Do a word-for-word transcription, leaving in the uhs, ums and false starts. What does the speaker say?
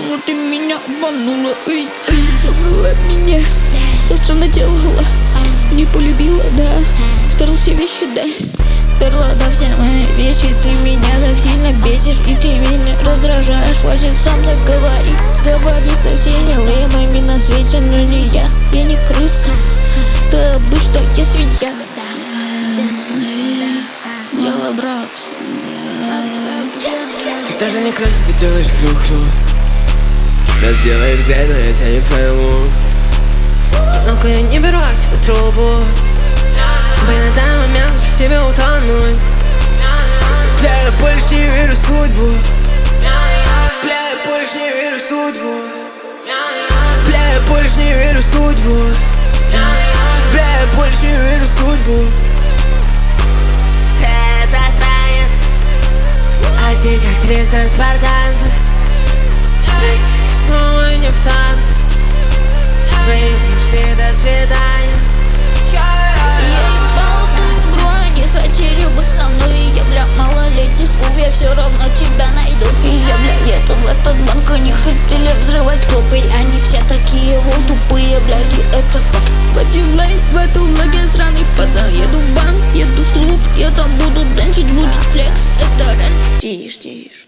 почему ты меня обманула? Эй, эй, любила меня, я странно делала, не полюбила, да. Сперла все вещи, да. Сперла, да, все мои вещи. Ты меня так сильно бесишь, и ты меня раздражаешь. Хватит со мной говорить, говори со всеми лэмами на свете, но не я. Я не крыса, ты обычно я свинья. Дело, брат. Ты даже не красит, ты делаешь хрю-хрю. Да делаешь грязь, но я тебя не пойму. Ну-ка я не беру от тебя трубу, бы на данный момент в себе утонуть. Бля, я больше не верю в судьбу. Бля, я больше не верю в судьбу. Бля, я больше не верю в судьбу. Бля, я больше не верю в судьбу. Ты засранец, а ты как триста спартанцев. Ну и не в танце, вы пришли, до свидания. Я ебала ту игру, они хотели бы со мной. И я, бля, малолетний скуп, я все равно тебя найду. И я, бля, еду в этот банк, они хотели взрывать клуб. И они все такие вот тупые, блядь, и это факт. В один лейн, в эту лагерь странный пацан. Еду в банк, еду в клуб, я там буду дэнсить, будет флекс, это рен. Тише, тише.